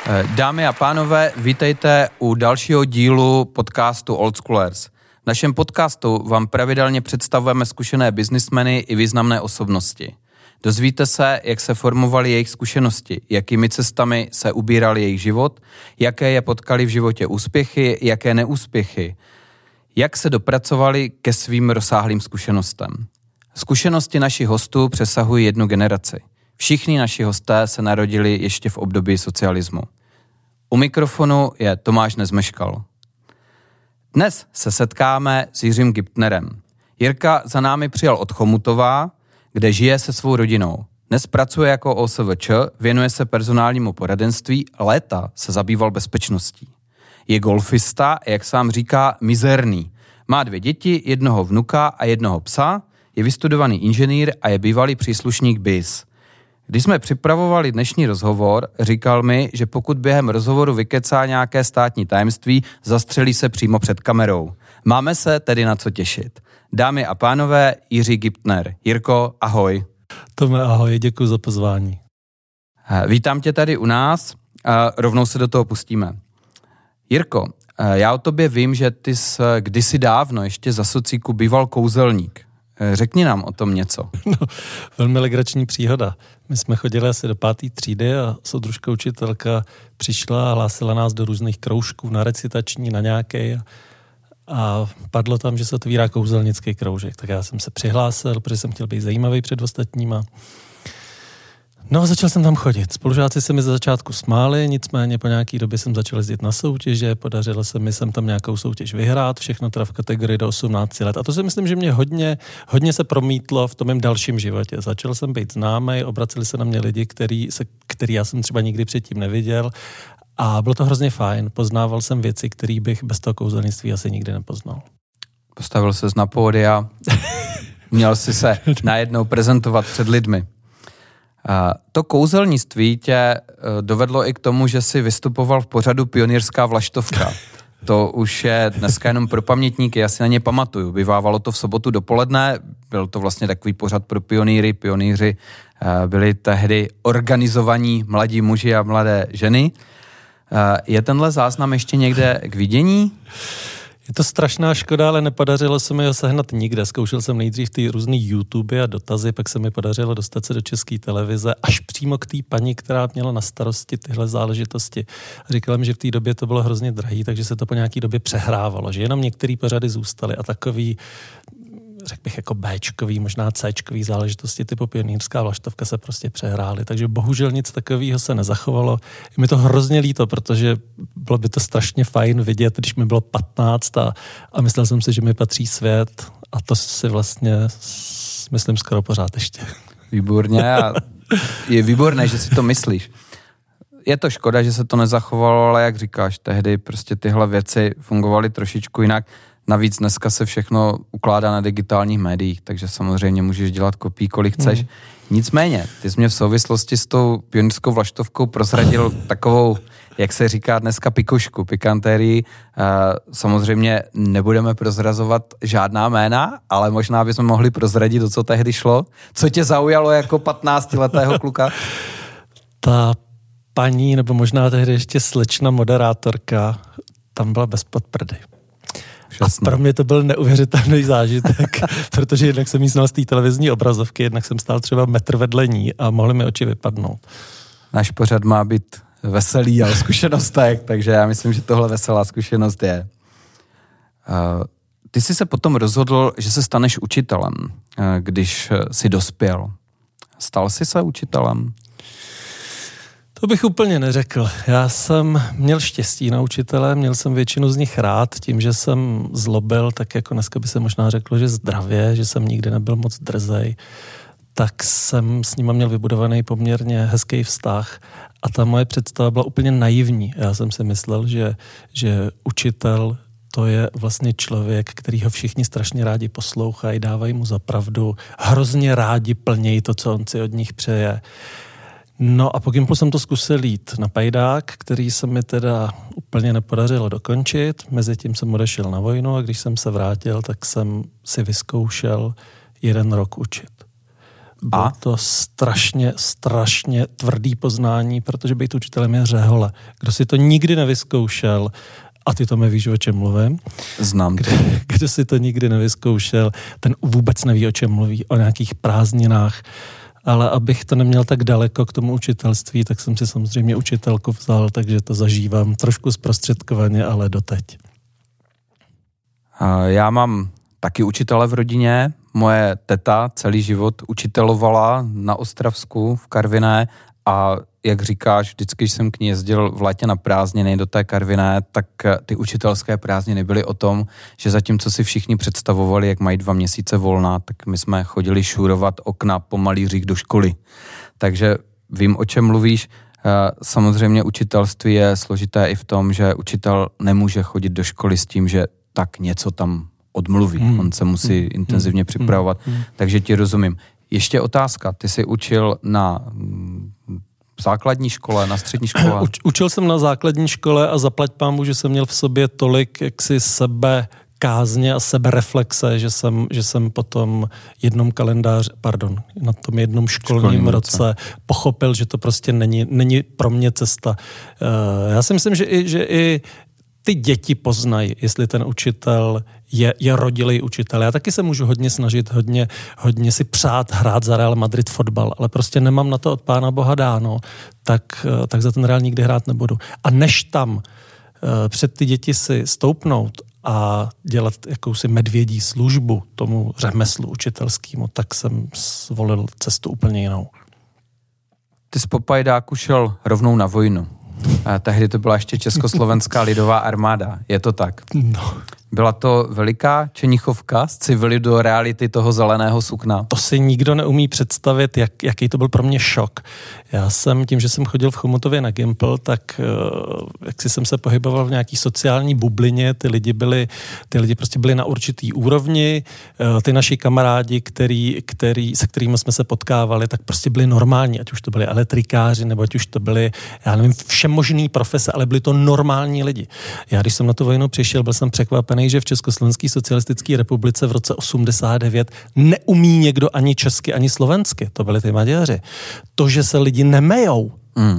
Dámy a pánové, vítejte u dalšího dílu podcastu Old Schoolers. V našem podcastu vám pravidelně představujeme zkušené biznismeny i významné osobnosti. Dozvíte se, jak se formovaly jejich zkušenosti, jakými cestami se ubíral jejich život, jaké je potkali v životě úspěchy, jaké neúspěchy, jak se dopracovali ke svým rozsáhlým zkušenostem. Zkušenosti našich hostů přesahují jednu generaci. Všichni naši hosté se narodili ještě v období socialismu. U mikrofonu je Tomáš Nezmeškal. Dnes se setkáme s Jiřím Giptnerem. Jirka za námi přijel od Chomutova, kde žije se svou rodinou. Dnes pracuje jako OSVČ, věnuje se personálnímu poradenství, léta se zabýval bezpečností. Je golfista, jak sám říká, mizerný. Má 2 děti, 1 vnuka a 1 psa, je vystudovaný inženýr a je bývalý příslušník BIS. Když jsme připravovali dnešní rozhovor, říkal mi, že pokud během rozhovoru vykecá nějaké státní tajemství, zastřelí se přímo před kamerou. Máme se tedy na co těšit. Dámy a pánové, Jiří Giptner. Jirko, ahoj. Tome, ahoj, děkuji za pozvání. Vítám tě tady u nás a rovnou se do toho pustíme. Jirko, já o tobě vím, že ty jsi kdysi dávno ještě za socíku býval kouzelník. Řekni nám o tom něco. No, velmi legrační příhoda. My jsme chodili asi do 5. třídy a soudružka učitelka přišla a hlásila nás do různých kroužků, na recitační, na nějaké a padlo tam, že se otvírá kouzelnický kroužek. Tak já jsem se přihlásil, protože jsem chtěl být zajímavý před ostatníma. No a začal jsem tam chodit. Spolužáci se mi za začátku smáli, nicméně po nějaký době jsem začal jezdit na soutěže, podařilo se mi sem tam nějakou soutěž vyhrát, všechno teda v kategorii do 18 let. A to si myslím, že mě hodně se promítlo v tom mém dalším životě. Začal jsem být známý, obraceli se na mě lidi, který já jsem třeba nikdy předtím neviděl. A bylo to hrozně fajn. Poznával jsem věci, které bych bez toho kouzelnictví asi nikdy nepoznal. Postavil ses na pódia, měl si se najednou prezentovat před lidmi. To kouzelnictví tě dovedlo i k tomu, že jsi vystupoval v pořadu Pionýrská vlaštovka. To už je dneska jenom pro pamětníky, já si na ně pamatuju. Bývávalo to v sobotu dopoledne, byl to vlastně takový pořad pro pionýry. Pionýři byli tehdy organizovaní mladí muži a mladé ženy. Je tenhle záznam ještě někde k vidění? Je to strašná škoda, ale nepodařilo se mi ho sehnat nikde. Zkoušel jsem nejdřív ty různý YouTube a dotazy, pak se mi podařilo dostat se do České televize až přímo k té paní, která měla na starosti tyhle záležitosti. Říkala mi, že v té době to bylo hrozně drahý, takže se to po nějaký době přehrávalo, že jenom některé pořady zůstaly a takový, řekl bych jako Bčkový, možná Cčkový záležitosti typu Pionýrská vlaštovka se prostě přehrály, takže bohužel nic takového se nezachovalo. Je mi to hrozně líto, protože bylo by to strašně fajn vidět, když mi bylo 15 a myslel jsem si, že mi patří svět a to si vlastně myslím skoro pořád ještě. Výborně a je výborné, že si to myslíš. Je to škoda, že se to nezachovalo, ale jak říkáš, tehdy prostě tyhle věci fungovaly trošičku jinak. Navíc dneska se všechno ukládá na digitálních médiích, takže samozřejmě můžeš dělat kopii, kolik chceš. Nicméně, ty jsi mě v souvislosti s tou Pionýrskou vlaštovkou prozradil takovou, jak se říká dneska, pikošku, pikantérii. Samozřejmě nebudeme prozrazovat žádná jména, ale možná bychom mohli prozradit, o co tehdy šlo. Co tě zaujalo jako 15letého kluka? Ta paní, nebo možná tehdy ještě slečna moderátorka, tam byla bez podprdy. A pro mě to byl neuvěřitelný zážitek, protože jednak jsem jí znal z té televizní obrazovky, jednak jsem stál třeba metr vedle ní a mohly mi oči vypadnout. Náš pořad má být veselý a o zkušenostech, takže já myslím, že tohle veselá zkušenost je. Ty jsi se potom rozhodl, že se staneš učitelem, když jsi dospěl. Stal jsi se učitelem? To bych úplně neřekl. Já jsem měl štěstí na učitele, měl jsem většinu z nich rád, tím, že jsem zlobil, tak jako dneska by se možná řeklo, že zdravě, že jsem nikdy nebyl moc drzej, tak jsem s nima měl vybudovaný poměrně hezký vztah a ta moje představa byla úplně naivní. Já jsem si myslel, že učitel to je vlastně člověk, kterýho všichni strašně rádi poslouchají, dávají mu za pravdu, hrozně rádi plnějí to, co on si od nich přeje. No a po Gimplu jsem to zkusil jít na pajdák, který se mi teda úplně nepodařilo dokončit. Mezitím jsem odešel na vojnu a když jsem se vrátil, tak jsem si vyzkoušel 1 rok učit. Bylo to strašně tvrdý poznání, protože být učitelem je řehole. Kdo si to nikdy nevyzkoušel, a ty to víš, o čem mluvím. Znám to. Kdo si to nikdy nevyzkoušel, ten vůbec neví, o čem mluví, o nějakých prázdninách. Ale abych to neměl tak daleko k tomu učitelství, tak jsem si samozřejmě učitelku vzal, takže to zažívám trošku zprostředkovaně, ale doteď. Já mám taky učitele v rodině. Moje teta celý život učitelovala na Ostravsku v Karviné a jak říkáš, vždycky, když jsem k ní jezdil v létě na prázdniny do té Karviné, tak ty učitelské prázdniny byly o tom, že zatímco si všichni představovali, jak mají 2 měsíce volna, tak my jsme chodili šurovat okna po malířích do školy. Takže vím, o čem mluvíš. Samozřejmě učitelství je složité i v tom, že učitel nemůže chodit do školy s tím, že tak něco tam odmluví. On se musí intenzivně připravovat. Takže ti rozumím. Ještě otázka. Ty jsi učil na základní škole, na střední škole? Učil jsem na základní škole a zaplať pámu, že jsem měl v sobě tolik jaksi sebe kázně a sebereflexe, že jsem po tom na tom jednom školním roce pochopil, že to prostě není pro mě cesta. Já si myslím, že i ty děti poznají, jestli ten učitel je rodilý učitel. Já taky se můžu hodně snažit, hodně si přát hrát za Real Madrid fotbal, ale prostě nemám na to od Pána Boha dáno, tak za ten Real nikdy hrát nebudu. A než tam před ty děti si stoupnout a dělat jakousi medvědí službu tomu řemeslu učitelskému, tak jsem zvolil cestu úplně jinou. Ty z Popajdáku šel rovnou na vojnu. Tehdy to byla ještě Československá lidová armáda. Je to tak? No. Byla to veliká čenichovka z civily do reality toho zeleného sukna? To si nikdo neumí představit, jaký to byl pro mě šok. Já jsem tím, že jsem chodil v Chomutově na Gimpl, tak jak si jsem se pohyboval v nějaký sociální bublině, ty lidi prostě byli na určitý úrovni, ty naši kamarádi, se kterými jsme se potkávali, tak prostě byli normální, ať už to byli elektrikáři, nebo ať už to byli, já nevím, všemožný profese, ale byli to normální lidi. Já, když jsem na tu vojnu přišel, byl jsem překvapený, že v Československé socialistické republice v roce 89 neumí někdo ani česky, ani slovensky. To byli ty Maďaři. To, že se lidi nemejou,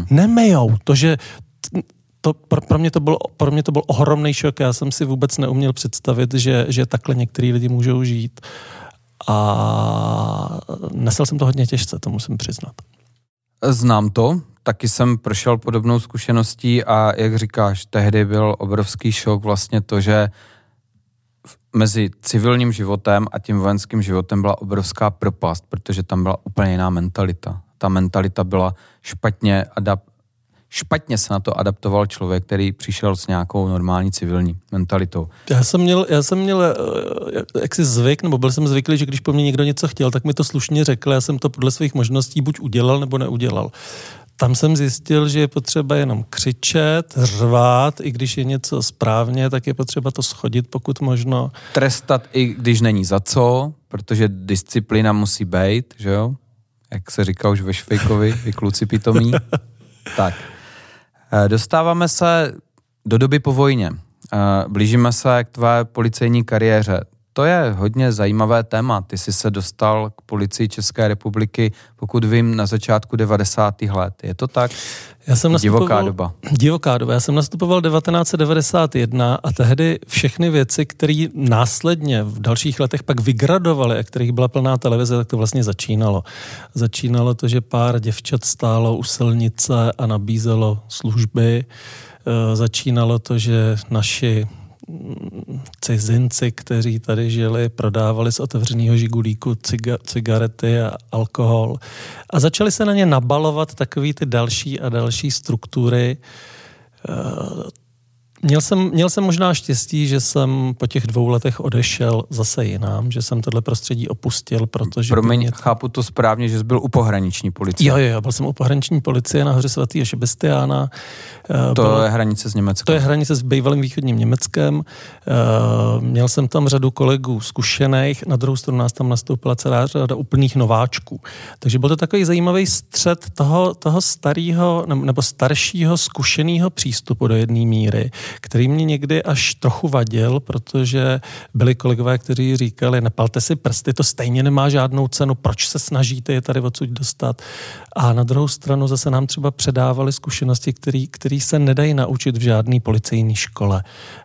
pro mě to byl ohromný šok. Já jsem si vůbec neuměl představit, že takhle některý lidi můžou žít. A nesl jsem to hodně těžce, to musím přiznat. Znám to, taky jsem prošel podobnou zkušeností a jak říkáš, tehdy byl obrovský šok vlastně to, že mezi civilním životem a tím vojenským životem byla obrovská propast, protože tam byla úplně jiná mentalita. Ta mentalita byla špatně se na to adaptoval člověk, který přišel s nějakou normální civilní mentalitou. Já jsem měl jaksi zvyk, nebo byl jsem zvyklý, že když po mně někdo něco chtěl, tak mi to slušně řekl, já jsem to podle svých možností buď udělal, nebo neudělal. Tam jsem zjistil, že je potřeba jenom křičet, řvát, i když je něco správně, tak je potřeba to schodit, pokud možno. Trestat, i když není za co, protože disciplína musí být, že jo? Jak se říká už ve Švejkovi, vy kluci pitomí. Tak. Dostáváme se do doby po vojně. Blížíme se k tvé policejní kariéře. To je hodně zajímavé téma. Ty jsi se dostal k Policii České republiky, pokud vím, na začátku 90. let. Je to tak? Divoká doba. Divoká doba. Já jsem nastupoval 1991 a tehdy všechny věci, které následně v dalších letech pak vygradovaly a kterých byla plná televize, tak to vlastně začínalo. Začínalo to, že pár děvčat stálo u silnice a nabízelo služby. Začínalo to, že naši cizinci, kteří tady žili, prodávali z otevřeného žigulíku cigarety a alkohol a začali se na ně nabalovat takový ty další a další struktury. Měl jsem možná štěstí, že jsem po těch 2 letech odešel zase jinam, že jsem tohle prostředí opustil, protože... Promiň, chápu to správně, že jsi byl u pohraniční policie. Jo, byl jsem u pohraniční policie na hoře svatého Šebestiána. To je hranice s Německem. To je hranice s bývalým východním Německem. Měl jsem tam řadu kolegů zkušených, na druhou stranu nás tam nastoupila celá řada úplných nováčků. Takže byl to takový zajímavý střed toho starého nebo staršího zkušeného přístupu do jedné míry, který mě někdy až trochu vadil, protože byli kolegové, kteří říkali, nepalte si prsty, to stejně nemá žádnou cenu, proč se snažíte je tady odsud dostat. A na druhou stranu zase nám třeba předávali zkušenosti, které se nedají naučit v žádné policejní škole.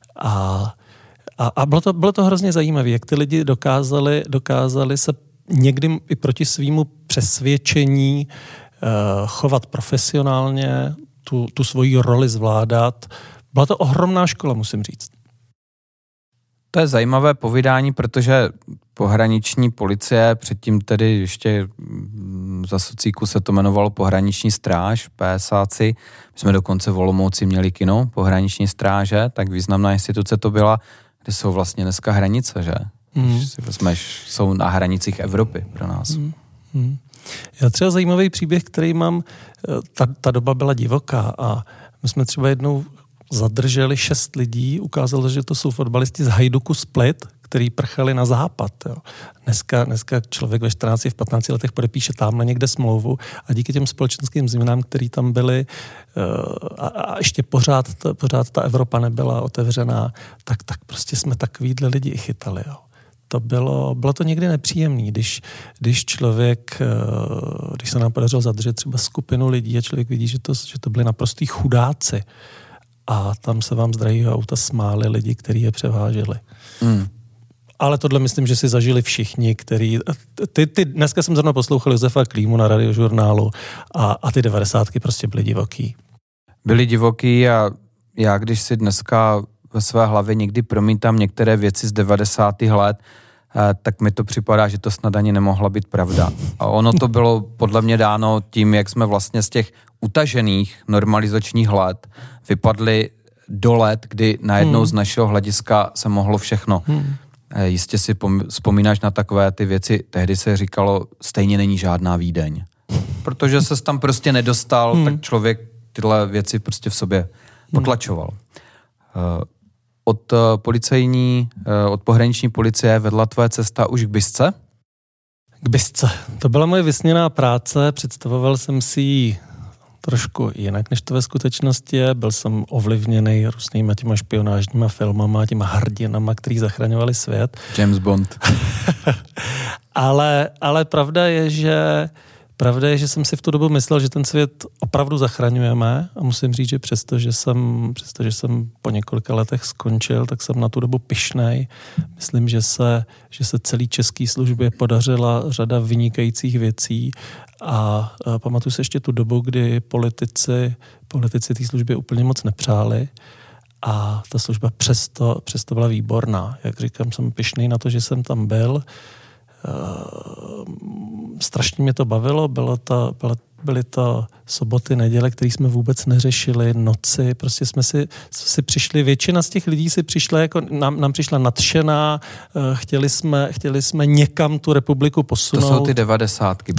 A bylo to hrozně zajímavé, jak ty lidi dokázali se někdy i proti svýmu přesvědčení chovat profesionálně, tu svoji roli zvládat. Byla to ohromná škola, musím říct. To je zajímavé povídání, protože pohraniční policie, předtím tedy ještě za socíku se to jmenovalo pohraniční stráž, PSáci. My jsme dokonce v Olomouci měli kino pohraniční stráže, tak významná instituce to byla, kde jsou vlastně dneska hranice, že? Když si vezmeš, jsou na hranicích Evropy pro nás. Já třeba zajímavý příběh, který mám, ta doba byla divoká a my jsme třeba jednou zadrželi 6 lidí, ukázalo, že to jsou fotbalisti z Hajduku Split, který prchali na západ. Jo. Dneska člověk ve 14, v 15 letech podepíše tamhle někde smlouvu a díky těm společenským změnám, které tam byly a ještě pořád ta Evropa nebyla otevřená, tak prostě jsme takovýhle lidi i chytali. Jo. Bylo to někdy nepříjemný, když se nám podařilo zadržet třeba skupinu lidí a člověk vidí, že to byli naprostý chudáci a tam se vám z drahého auta smáli lidi, kteří je převáželi. Ale tohle myslím, že si zažili všichni, který... Dneska jsem zrovna poslouchal Josefa Klímu na radiožurnálu a ty 90ky prostě byly divoký. Byly divoký a já když si dneska ve své hlavě někdy promítám některé věci z 90. let, tak mi to připadá, že to snad ani nemohla být pravda. A ono to bylo podle mě dáno tím, jak jsme vlastně z těch utažených normalizačních let vypadli do let, kdy najednou z našeho hlediska se mohlo všechno. Jistě si vzpomínáš na takové ty věci, tehdy se říkalo, stejně není žádná Vídeň. Protože ses tam prostě nedostal, tak člověk tyhle věci prostě v sobě potlačoval. Od pohraniční policie vedla tvoje cesta už k BISce? K BISce. To byla moje vysněná práce, představoval jsem si ji trošku jinak, než to ve skutečnosti je. Byl jsem ovlivněný různýma těma špionážníma filmama, těma hrdinama, který zachraňovali svět. James Bond. ale pravda je, že jsem si v tu dobu myslel, že ten svět opravdu zachraňujeme a musím říct, že přestože jsem po několika letech skončil, tak jsem na tu dobu pyšnej. Myslím, že se celý český službě podařila řada vynikajících věcí a pamatuju si ještě tu dobu, kdy politici té službě úplně moc nepřáli a ta služba přesto byla výborná. Jak říkám, jsem pyšnej na to, že jsem tam byl. Strašně mě to bavilo, byly to soboty, neděle, které jsme vůbec neřešili, noci, prostě jsme si přišli, většina z těch lidí si přišla, jako nám přišla nadšená, chtěli jsme někam tu republiku posunout. To jsou ty 90ky,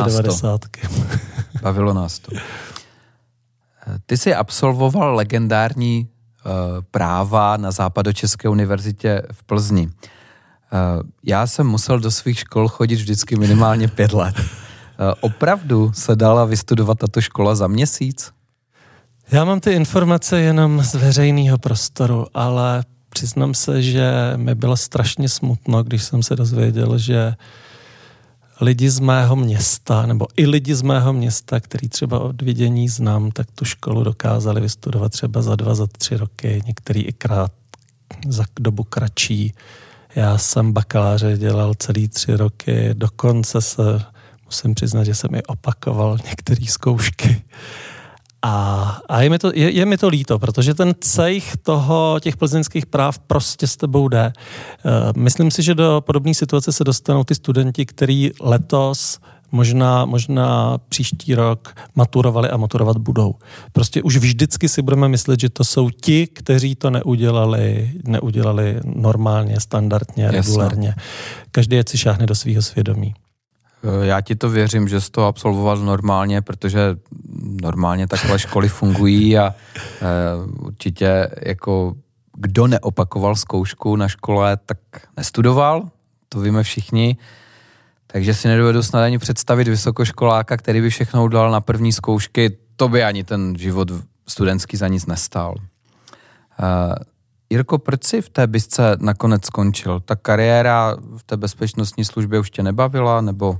Bavilo nás to. Ty jsi absolvoval legendární práva na Západočeské univerzitě v Plzni. Já jsem musel do svých škol chodit vždycky minimálně 5 let. Opravdu se dala vystudovat tato škola za měsíc? Já mám ty informace jenom z veřejného prostoru, ale přiznám se, že mi bylo strašně smutno, když jsem se dozvěděl, že lidi z mého města, nebo i lidi z mého města, který třeba od vidění znám, tak tu školu dokázali vystudovat třeba za 2, za 3 roky, některý i za dobu kratší. Já jsem bakaláře dělal celý 3 roky, dokonce musím přiznat, že jsem i opakoval některé zkoušky. A je mi to líto, protože ten cejch těch plzeňských práv prostě s tebou jde. Myslím si, že do podobné situace se dostanou ty studenti, kteří letos, možná příští rok maturovali a maturovat budou. Prostě už vždycky si budeme myslet, že to jsou ti, kteří to neudělali normálně, standardně, regulérně. Každý si šáhne do svého svědomí. Já ti to věřím, že jsi to absolvoval normálně, protože normálně takové školy fungují a určitě jako kdo neopakoval zkoušku na škole, tak nestudoval, to víme všichni. Takže si nedovedu snad ani představit vysokoškoláka, který by všechno udělal na první zkoušky, to by ani ten život studentský za nic nestál. Jirko, proč jsi v té BISce nakonec skončil? Ta kariéra v té bezpečnostní službě už tě nebavila, nebo?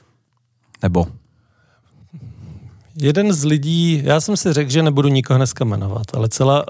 Jeden z lidí, já jsem si řekl, že nebudu nikoho dneska jmenovat, ale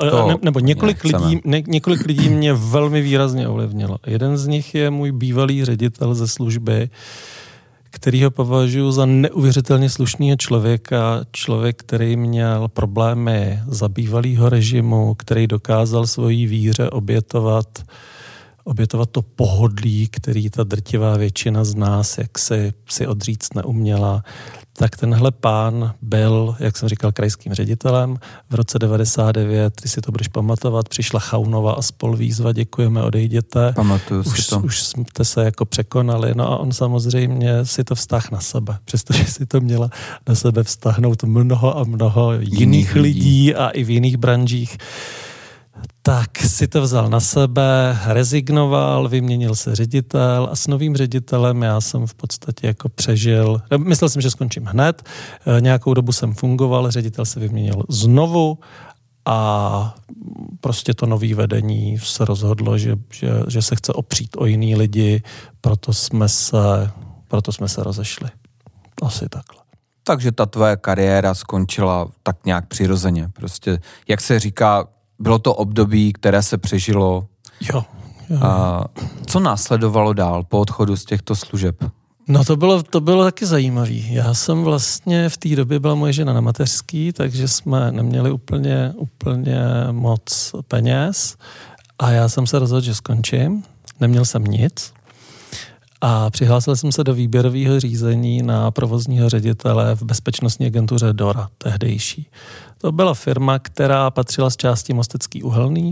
několik lidí mě velmi výrazně ovlivnilo. Jeden z nich je můj bývalý ředitel ze služby, kterýho považuji za neuvěřitelně slušného člověka, člověk, který měl problémy za bývalýho režimu, který dokázal svojí víře obětovat to pohodlí, který ta drtivá většina z nás, jak si odříct neuměla. Tak tenhle pán byl, jak jsem říkal, krajským ředitelem. V roce 99, ty si to budeš pamatovat, přišla Chaunova a spol výzva, děkujeme, odejděte. Pamatuju si to. Už jste se jako překonali. No a on samozřejmě si to vztah na sebe, přestože si to měla na sebe vztahnout mnoho a mnoho jiných lidí a i v jiných branžích. Tak si to vzal na sebe, rezignoval, vyměnil se ředitel a s novým ředitelem já jsem v podstatě jako přežil. Myslel jsem, že skončím hned, nějakou dobu jsem fungoval, ředitel se vyměnil znovu a prostě to nový vedení se rozhodlo, že se chce opřít o jiný lidi, proto jsme se rozešli. Asi takhle. Takže ta tvoje kariéra skončila tak nějak přirozeně. Prostě, jak se říká, bylo to období, které se přežilo. Jo. A co následovalo dál po odchodu z těchto služeb? No to bylo taky zajímavý. Já jsem vlastně v té době byla moje žena na mateřský, takže jsme neměli úplně moc peněz a já jsem se rozhodl, že skončím. Neměl jsem nic a přihlásil jsem se do výběrového řízení na provozního ředitele v bezpečnostní agentuře DORA, tehdejší. To byla firma, která patřila z části Mostecký uhelný,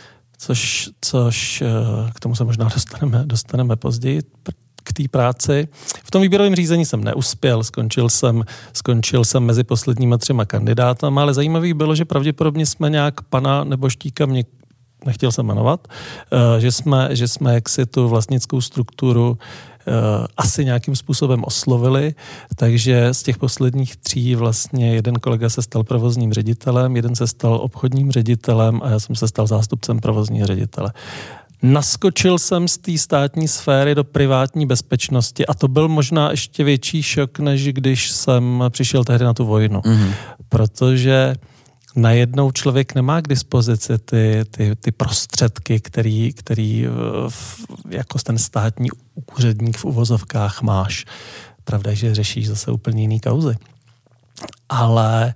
což k tomu se možná dostaneme později, k té práci. V tom výběrovém řízení jsem neuspěl, skončil jsem mezi posledníma 3 kandidátama, ale zajímavý bylo, že pravděpodobně jsme nějak pana Neboštíka, nechtěl jsem jmenovat, že jsme jaksi tu vlastnickou strukturu asi nějakým způsobem oslovili, takže z těch posledních 3 vlastně jeden kolega se stal provozním ředitelem, jeden se stal obchodním ředitelem a já jsem se stal zástupcem provozního ředitele. Naskočil jsem z té státní sféry do privátní bezpečnosti a to byl možná ještě větší šok, než když jsem přišel tehdy na tu vojnu. Protože najednou člověk nemá k dispozici ty prostředky, který jako ten státní úředník v uvozovkách máš. Pravda je, že řešíš zase úplně jiný kauzy. Ale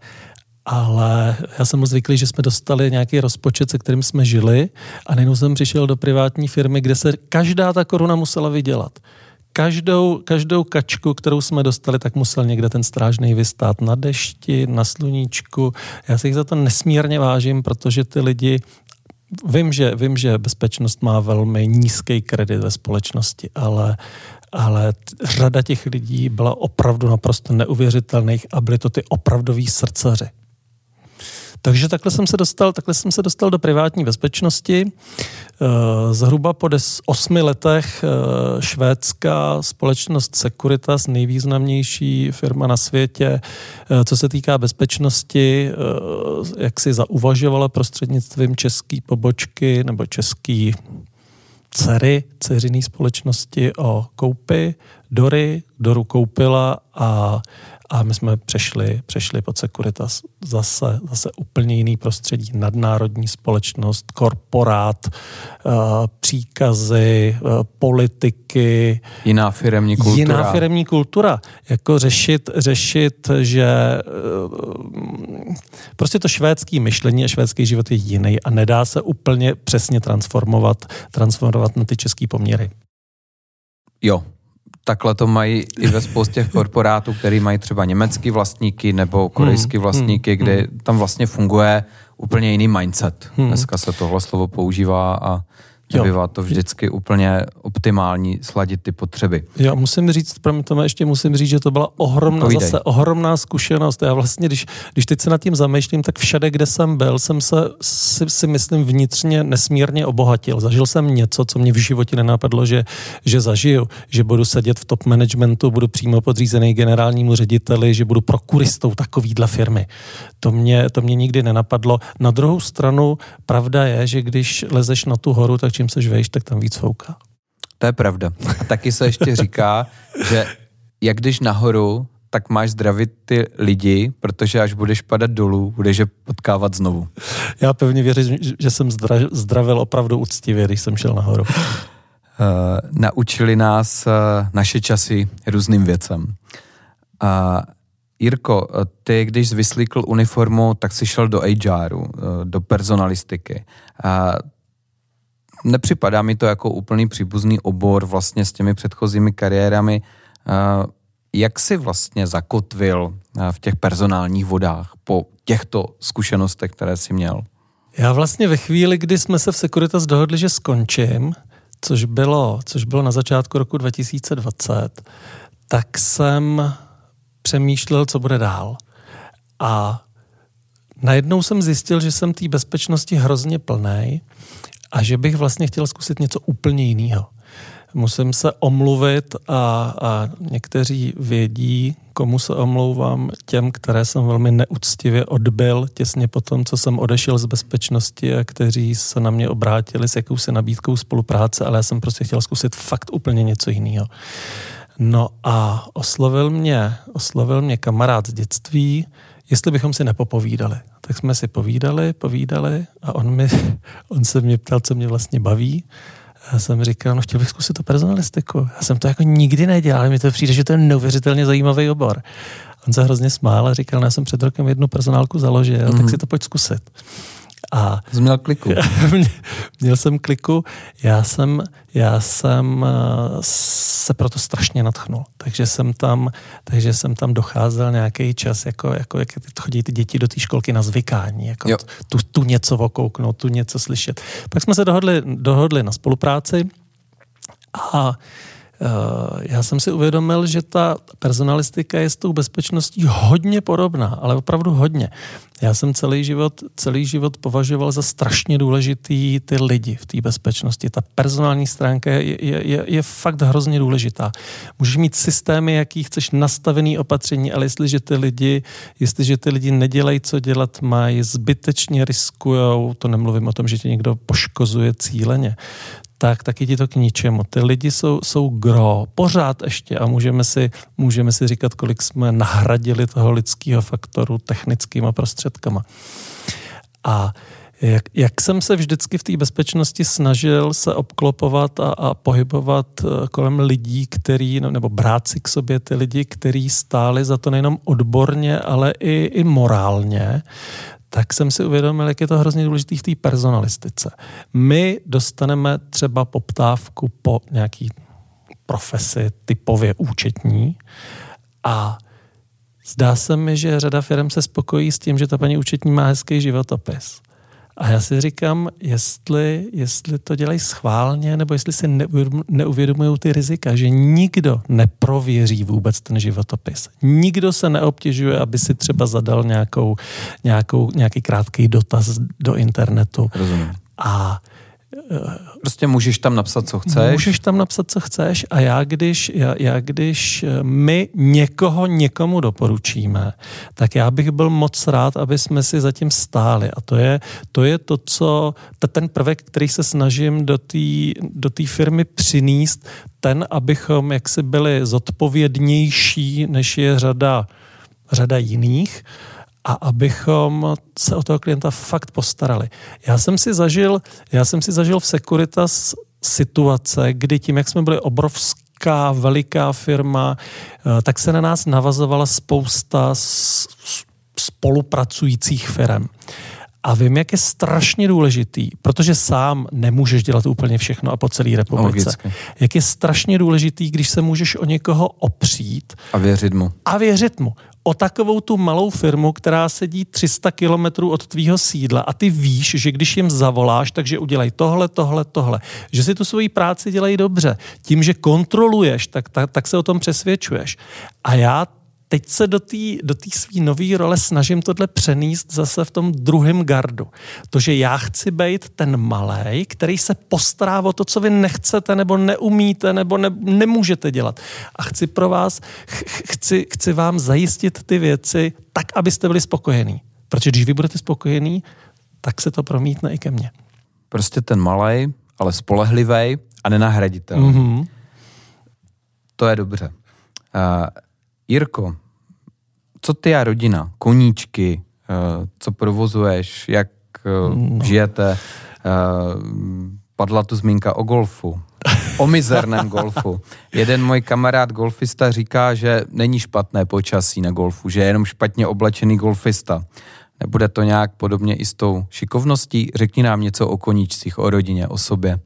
já jsem moc zvyklý, že jsme dostali nějaký rozpočet, se kterým jsme žili a najednou jsem přišel do privátní firmy, kde se každá ta koruna musela vydělat. Každou kačku, kterou jsme dostali, tak musel někde ten strážnej vystát na dešti, na sluníčku. Já si jich za to nesmírně vážím, protože ty lidi, vím, že bezpečnost má velmi nízký kredit ve společnosti, ale řada těch lidí byla opravdu naprosto neuvěřitelných a byly to ty opravdoví srdcaři. Takže takhle jsem se dostal do privátní bezpečnosti. Zhruba po 8 letech švédská společnost Securitas, nejvýznamnější firma na světě, co se týká bezpečnosti, jak si zauvažovala prostřednictvím české pobočky nebo české dceřiné společnosti o koupi Doru koupila a my jsme přešli pod Securitas. Zase úplně jiný prostředí, nadnárodní společnost, korporát, příkazy, politiky. Jiná firemní kultura. Jako řešit, že prostě to švédský myšlení a švédský život je jiný a nedá se úplně přesně transformovat na ty český poměry. Jo. Takhle to mají i ve spoustě korporátů, který mají třeba německý vlastníky nebo korejský vlastníky, kde tam vlastně funguje úplně jiný mindset. Dneska se tohle slovo používá a Nebývá to vždycky úplně optimální sladit ty potřeby. Já musím říct, že to byla ohromná zkušenost. Já vlastně, když teď se nad tím zamýšlím, tak všade, kde jsem byl, jsem si myslím vnitřně nesmírně obohatil. Zažil jsem něco, co mě v životě nenapadlo, že zažiju. Že budu sedět v top managementu, budu přímo podřízený generálnímu řediteli, že budu prokuristou takovýhle firmy. To mě nikdy nenapadlo. Na druhou stranu pravda je, že když lezeš na tu horu, tak čím seš vejš, tak tam víc fouká. To je pravda. A taky se ještě říká, že jak jdeš nahoru, tak máš zdravit ty lidi, protože až budeš padat dolů, budeš je potkávat znovu. Já pevně věřím, že jsem zdravil opravdu úctivě, když jsem šel nahoru. Naučili nás naše časy různým věcem. Jirko, ty, když jsi vyslíkl uniformu, tak jsi šel do HRu, do personalistiky. Nepřipadá mi to jako úplný příbuzný obor vlastně s těmi předchozími kariérami. Jak jsi vlastně zakotvil v těch personálních vodách po těchto zkušenostech, které jsi měl? Já vlastně ve chvíli, kdy jsme se v Securitas dohodli, že skončím, což bylo na začátku roku 2020, tak jsem přemýšlel, co bude dál. A najednou jsem zjistil, že jsem té bezpečnosti hrozně plnej a že bych vlastně chtěl zkusit něco úplně jiného. Musím se omluvit a někteří vědí, komu se omlouvám, těm, které jsem velmi neúctivě odbyl těsně po tom, co jsem odešel z bezpečnosti a kteří se na mě obrátili s jakousi nabídkou spolupráce, ale já jsem prostě chtěl zkusit fakt úplně něco jiného. No a oslovil mě kamarád z dětství, jestli bychom si nepopovídali. Tak jsme si povídali a on se mě ptal, co mě vlastně baví. Já jsem říkal, no chtěl bych zkusit tu personalistiku. Já jsem to jako nikdy nedělal, ale mi to přijde, že to je neuvěřitelně zajímavý obor. On se hrozně smál a říkal, no já jsem před rokem jednu personálku založil, tak si to pojď zkusit. A jsi měl kliku. Měl jsem kliku, já jsem se proto strašně nadchnul. Takže jsem tam docházel nějaký čas, jako jak chodí ty děti do té školky na zvykání, jako tu něco okouknout, tu něco slyšet. Pak jsme se dohodli na spolupráci a já jsem si uvědomil, že ta personalistika je s tou bezpečností hodně podobná, ale opravdu hodně. Já jsem celý život považoval za strašně důležitý ty lidi v té bezpečnosti. Ta personální stránka je fakt hrozně důležitá. Můžeš mít systémy, jaký chceš, nastavený opatření, ale jestliže ty lidi nedělají, co dělat mají, zbytečně riskujou, to nemluvím o tom, že tě někdo poškozuje cíleně, tak taky ti to k ničemu. Ty lidi jsou gro, pořád ještě a můžeme si říkat, kolik jsme nahradili toho lidského faktoru technickýma prostředkama. A jak jsem se vždycky v té bezpečnosti snažil se obklopovat a pohybovat kolem lidí, nebo brát si k sobě ty lidi, kteří stáli za to nejenom odborně, ale i morálně, tak jsem si uvědomil, jak je to hrozně důležitý v té personalistice. My dostaneme třeba poptávku po nějaký profesi typově účetní a zdá se mi, že řada firem se spokojí s tím, že ta paní účetní má hezký životopis. A já si říkám, jestli to dělají schválně, nebo jestli si neuvědomují ty rizika, že nikdo neprověří vůbec ten životopis. Nikdo se neobtěžuje, aby si třeba zadal nějaký krátký dotaz do internetu. Rozumím. A prostě můžeš tam napsat, co chceš. A já když my někomu doporučíme, tak já bych byl moc rád, aby jsme si zatím stáli. A to je ten prvek, který se snažím do té firmy přinést, abychom jaksi byli zodpovědnější, než je řada jiných, a abychom se o toho klienta fakt postarali. Já jsem si zažil v Securitas situace, kdy tím, jak jsme byli obrovská, veliká firma, tak se na nás navazovala spousta spolupracujících firem. A vím, jak je strašně důležitý, protože sám nemůžeš dělat úplně všechno a po celé republice. Logicky. Jak je strašně důležitý, když se můžeš o někoho opřít. A věřit mu. O takovou tu malou firmu, která sedí 300 kilometrů od tvýho sídla a ty víš, že když jim zavoláš, takže udělají tohle. Že si tu svoji práci dělají dobře. Tím, že kontroluješ, tak se o tom přesvědčuješ. A já teď se do té své nové role snažím tohle přenést zase v tom druhém gardu. To, že já chci být ten malej, který se postará o to, co vy nechcete, nebo neumíte, nebo nemůžete dělat. A chci pro vás, chci vám zajistit ty věci tak, abyste byli spokojení. Protože když vy budete spokojení, tak se to promítne i ke mně. Prostě ten malej, ale spolehlivý a nenahraditelný. Mm-hmm. To je dobře. Jirko, co ty a rodina? Koníčky, co provozuješ, jak žijete? Padla tu zmínka o golfu, o mizerném golfu. Jeden můj kamarád golfista říká, že není špatné počasí na golfu, že je jenom špatně oblečený golfista. Nebude to nějak podobně i s tou šikovností? Řekni nám něco o koníčcích, o rodině, o sobě.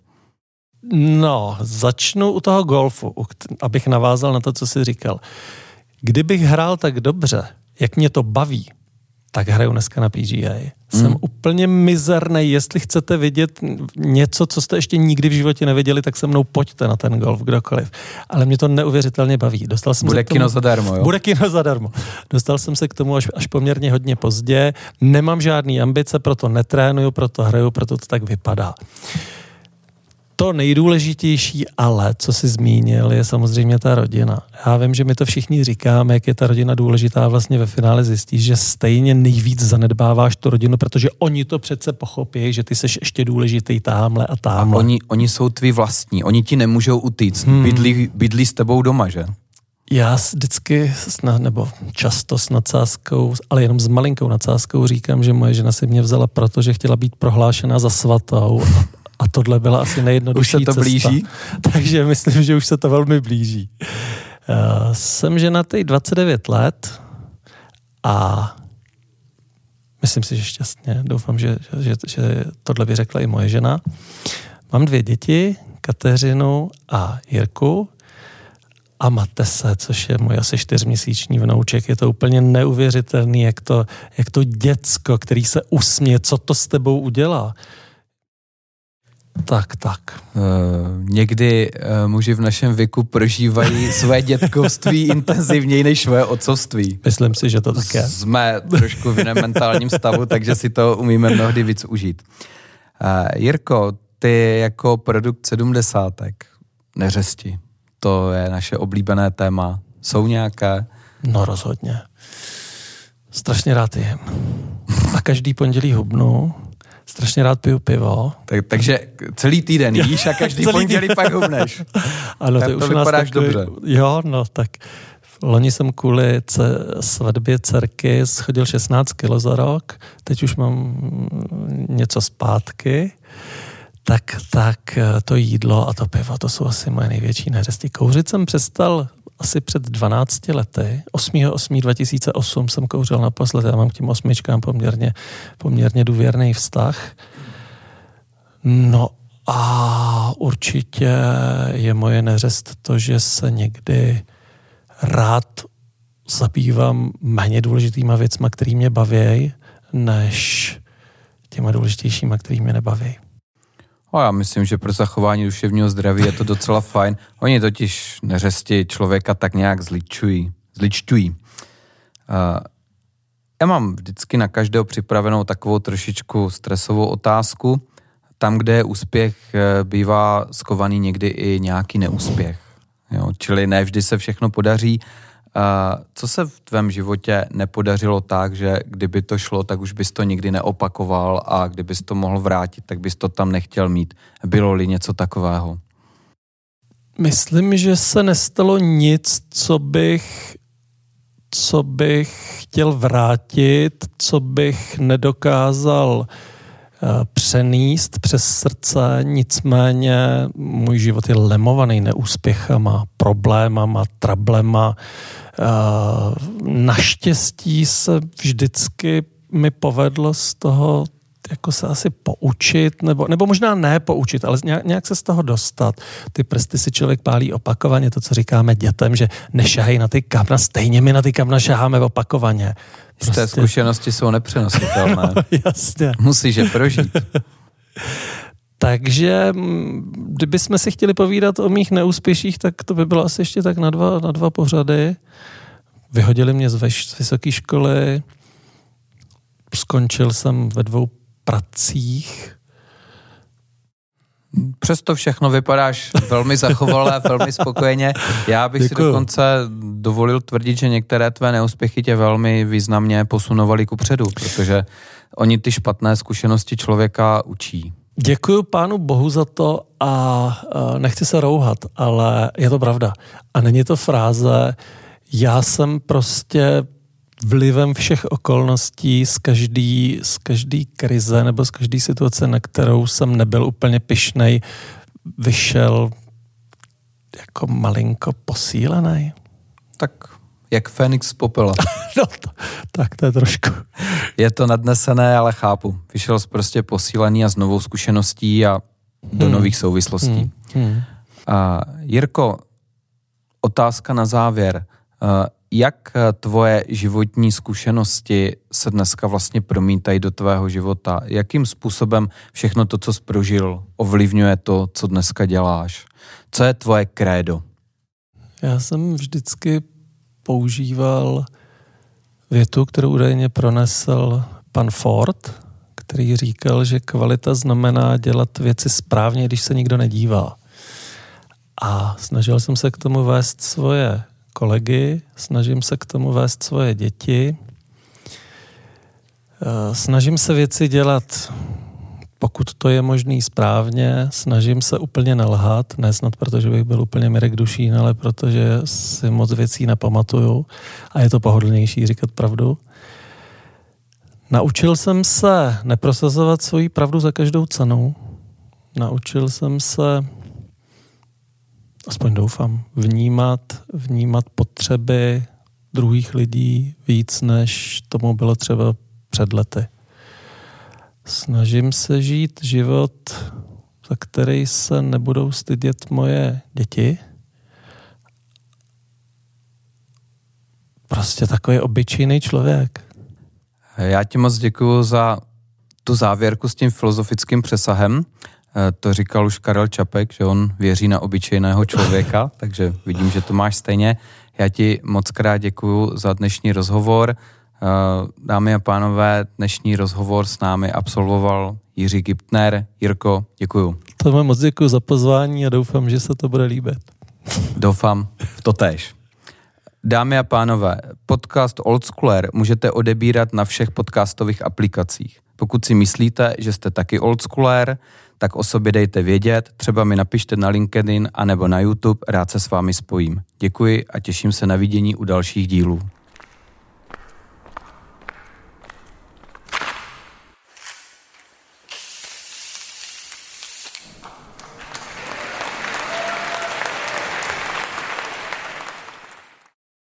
No, začnu u toho golfu, abych navázal na to, co jsi říkal. Kdybych hrál tak dobře, jak mě to baví, tak hraju dneska na PGA. Jsem úplně mizernej. Jestli chcete vidět něco, co jste ještě nikdy v životě neviděli, tak se mnou pojďte na ten golf, kdokoliv. Ale mě to neuvěřitelně baví. Bude kino zadarmo, jo? Bude kino zadarmo. Dostal jsem se k tomu až poměrně hodně pozdě. Nemám žádný ambice, proto netrénuju, proto hraju, proto to tak vypadá. To nejdůležitější, ale co jsi zmínil, je samozřejmě ta rodina. Já vím, že my to všichni říkáme, jak je ta rodina důležitá, vlastně ve finále zjistíš, že stejně nejvíc zanedbáváš tu rodinu, protože oni to přece pochopí, že ty seš ještě důležitý támhle a támhle. A oni jsou tví vlastní, oni ti nemůžou utíct, bydlí s tebou doma, že? Já vždycky, nebo často s nadsázkou, ale jenom s malinkou nadsázkou říkám, že moje žena si mě vzala, protože chtěla být prohlášena za svatou. A tohle byla asi nejjednodušší cesta. Už se to blíží? Takže myslím, že už se to velmi blíží. Jsem ženatý 29 let a myslím si, že šťastně. Doufám, že tohle by řekla i moje žena. Mám 2 děti, Kateřinu a Jirku a Matese, což je můj asi 4měsíční vnouček. Je to úplně neuvěřitelný, jak to děcko, který se usměje, co to s tebou udělá. Tak. Někdy muži v našem věku prožívají své dětkovství intenzivněji než své otcovství. Myslím si, že to tak je. Jsme trošku v jiném mentálním stavu, takže si to umíme mnohdy víc užít. Jirko, ty jako produkt 70. neřesti. To je naše oblíbené téma. Jsou nějaké? No rozhodně. Strašně rád jim. A každý pondělí hubnu. Strašně rád piju pivo. Takže celý týden jíš a každý pondělí pak hubneš. Ano, to už vypadáš dobře. Jo, no tak. Loni jsem kvůli svatbě dcerky schodil 16 kg za rok. Teď už mám něco zpátky. Tak to jídlo a to pivo, to jsou asi moje největší neřesti. Kouřit jsem přestal asi před 12 lety. 8.8.2008 jsem kouřil naposled. Já mám k těm 8 poměrně důvěrný vztah. No a určitě je moje neřest to, že se někdy rád zabývám méně důležitýma věcma, který mě baví, než těma důležitějšíma, který mě nebaví. Já myslím, že pro zachování duševního zdraví je to docela fajn. Oni totiž neřesti člověka tak nějak zličťují. Já mám vždycky na každého připravenou takovou trošičku stresovou otázku. Tam, kde je úspěch, bývá skovaný někdy i nějaký neúspěch. Jo? Čili ne vždy se všechno podaří. Co se v tvém životě nepodařilo tak, že kdyby to šlo, tak už bys to nikdy neopakoval a kdybys to mohl vrátit, tak bys to tam nechtěl mít? Bylo-li něco takového? Myslím, že se nestalo nic, co bych chtěl vrátit, co bych nedokázal přenést přes srdce, nicméně můj život je lemovaný neúspěchama, problémama, trablema. Naštěstí se vždycky mi povedlo z toho jako se asi poučit, nebo možná ne poučit, ale nějak se z toho dostat. Ty prsty si člověk pálí opakovaně, to, co říkáme dětem, že nešahají na ty kamna, stejně my na ty kamna šaháme opakovaně. Té zkušenosti jsou nepřenositelné. No, jasně. Musíš je prožít. Takže kdybychom si chtěli povídat o mých neúspěších, tak to by bylo asi ještě tak na dva pořady. Vyhodili mě z vysoké školy, skončil jsem ve 2 pracích. Přesto všechno vypadáš velmi zachovalé, velmi spokojeně. Já bych si dokonce dovolil tvrdit, že některé tvé neúspěchy tě velmi významně posunovaly kupředu, protože oni ty špatné zkušenosti člověka učí. Děkuju Pánu Bohu za to a nechci se rouhat, ale je to pravda. A není to fráze, já jsem prostě vlivem všech okolností z každý krize nebo z každé situace, na kterou jsem nebyl úplně pyšnej, vyšel jako malinko posílený. Tak jak Fénix z popela. No tak to je trošku. Je to nadnesené, ale chápu. Vyšel jsi prostě posílený a s novou zkušeností a do nových souvislostí. Jirko, otázka na závěr. Jak tvoje životní zkušenosti se dneska vlastně promítají do tvého života? Jakým způsobem všechno to, co jsi prožil, ovlivňuje to, co dneska děláš? Co je tvoje krédo? Já jsem vždycky používal větu, kterou údajně pronesl pan Ford, který říkal, že kvalita znamená dělat věci správně, když se nikdo nedívá. A snažil jsem se k tomu vést svoje kolegy, snažím se k tomu vést svoje děti. Snažím se věci dělat, pokud to je možný, správně. Snažím se úplně nelhat, ne snad protože bych byl úplně Mirek Dušín, ale protože si moc věcí nepamatuju a je to pohodlnější říkat pravdu. Naučil jsem se neprosazovat svoji pravdu za každou cenu. Naučil jsem se, aspoň doufám, vnímat potřeby druhých lidí víc, než tomu bylo třeba před lety. Snažím se žít život, za který se nebudou stydět moje děti. Prostě takový obyčejný člověk. Já ti moc děkuju za tu závěrku s tím filozofickým přesahem. To říkal už Karel Čapek, že on věří na obyčejného člověka, takže vidím, že to máš stejně. Já ti moc krát děkuju za dnešní rozhovor. Dámy a pánové, dnešní rozhovor s námi absolvoval Jiří Giptner. Jirko, děkuju. To moc děkuju za pozvání a doufám, že se to bude líbit. Doufám v totéž. Dámy a pánové, podcast Oldschooler můžete odebírat na všech podcastových aplikacích. Pokud si myslíte, že jste taky oldschooler, tak o sobě dejte vědět, třeba mi napište na LinkedIn anebo na YouTube, rád se s vámi spojím. Děkuji a těším se na vidění u dalších dílů.